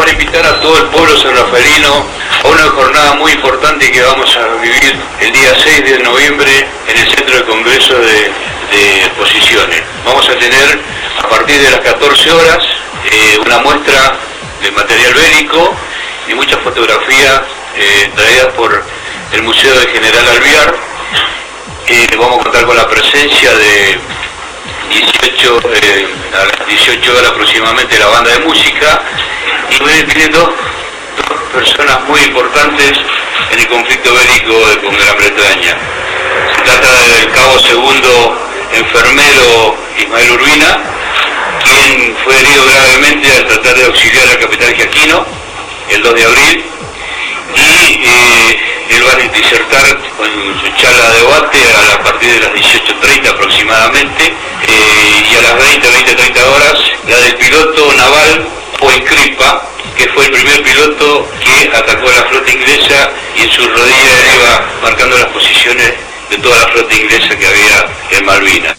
para invitar a todo el pueblo sanrafaelino a una jornada muy importante que vamos a vivir el día 6 de noviembre en el Centro de Congreso de Exposiciones. Vamos a tener a partir de las 14 horas una muestra de material bélico y muchas fotografías traídas por el Museo de General Alvear. Vamos a contar con la presencia de a las 18 horas aproximadamente la banda de música, y vienen dos personas muy importantes en el conflicto bélico con Gran Bretaña. Se trata del cabo segundo enfermero Ismael Urbina, quien fue herido gravemente al tratar de auxiliar al capitán Giaquino el 2 de abril, y él va a disertar con su charla de debate a partir de las 18:30 aproximadamente, y a las 20:30 horas la del piloto naval Poencripa, que fue el primer piloto que atacó a la flota inglesa y en su rodilla iba marcando las posiciones de toda la flota inglesa que había en Malvinas.